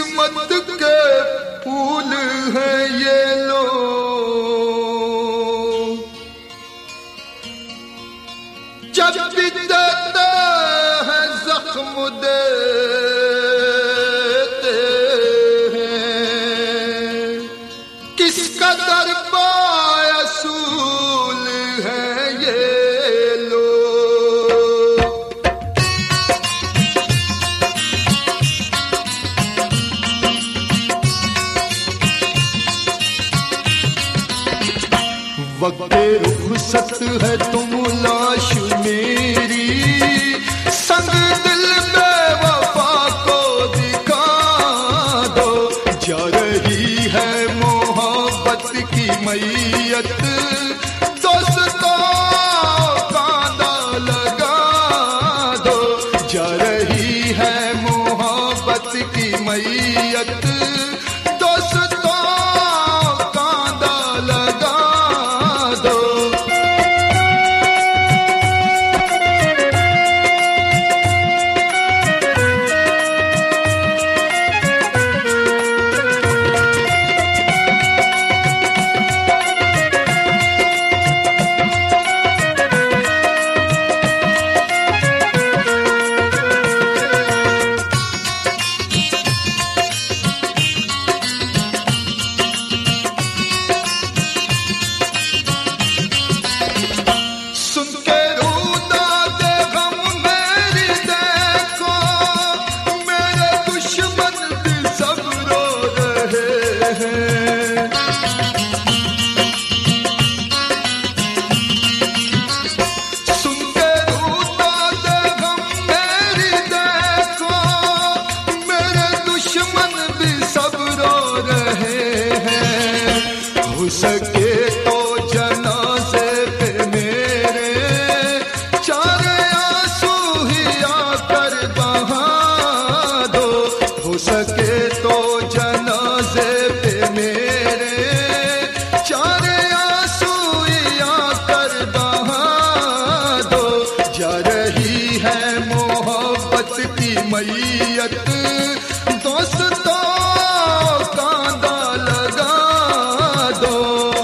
किस्मत के फूल हैं ये लोग, जब भी देते हैं जख्म देते हैं। किस कदर बाअसूल हैं ये वक़्ते रुखसत है तुम लाश मेरी, संग दिल बेवफा को दिखा दो। जा रही है मोहब्बत की मैयत, दोस्तों कांदा लगा दो। जा रही है मोहब्बत की मैयत, सके तो जनाज़े पे मेरे चार आंसू ही आकर बहा दो। हो सके तो जनाज़े पे मेरे चार आंसू ही आकर बहा दो। जा रही है मोहब्बत की मैयत, दोस्तों कांदा लगा दो।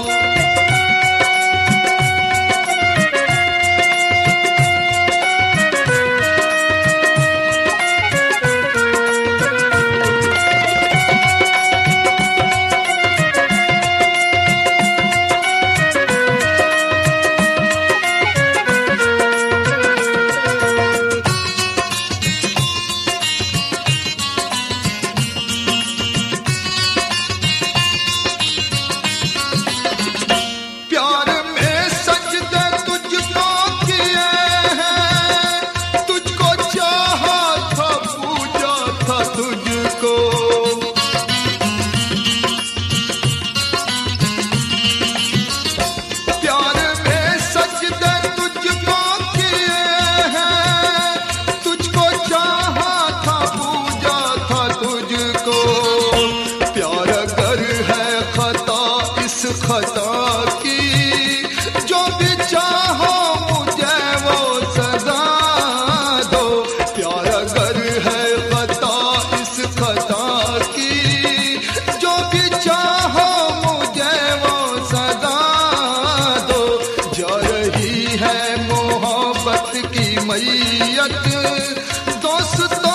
खता की जो भी चाहो मुझे वो सजा दो। प्यार अगर है खता इस खता की, जो भी चाहो मुझे वो सजा दो। जा रही है मोहब्बत की मैयत, दोस्तों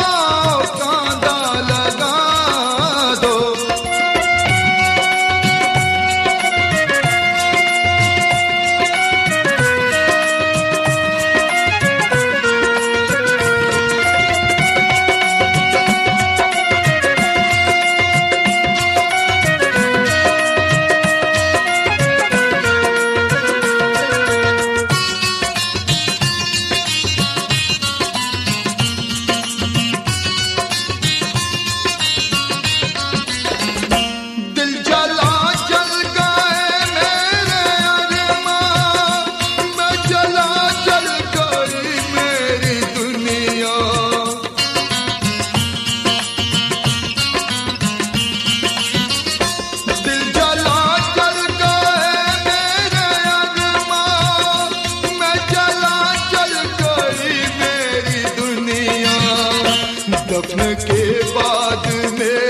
कांदा लगा दो। दफन के बाद में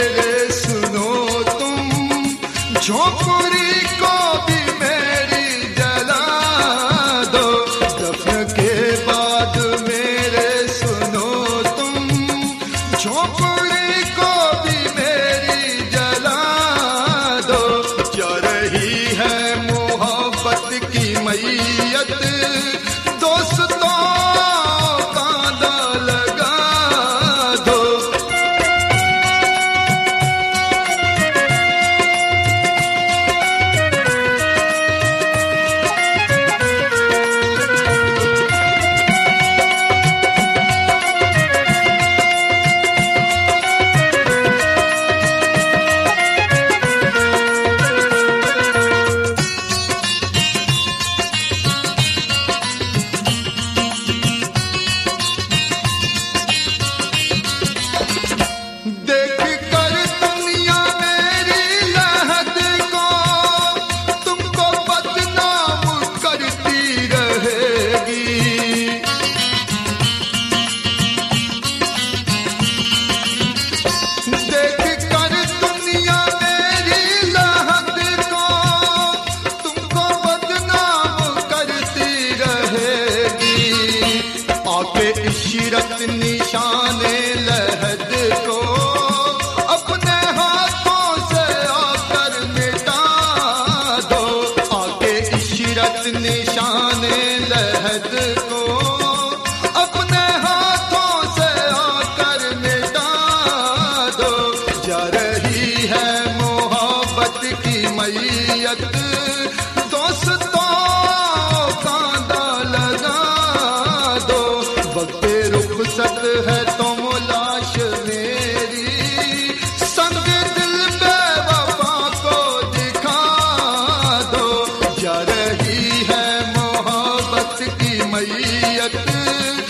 झोपड़ी को भी मेरी जला दो। जा रही है मोहब्बत की मैयत, दोस्तों कांदा लगा दो। इशरत निशाने लहद को अपने हाथों से आकर मिटा दो। आके इशरत निशाने लहद को अपने हाथों से आकर मिटा दो। जा रही है मोहब्बत की मैयत, दोस्तों कांदा लगा दो। वक्त रुखसत है तुम लाश मेरी, संग दिल बेवफा को दिखा दो। जा रही है मोहब्बत की मैयत,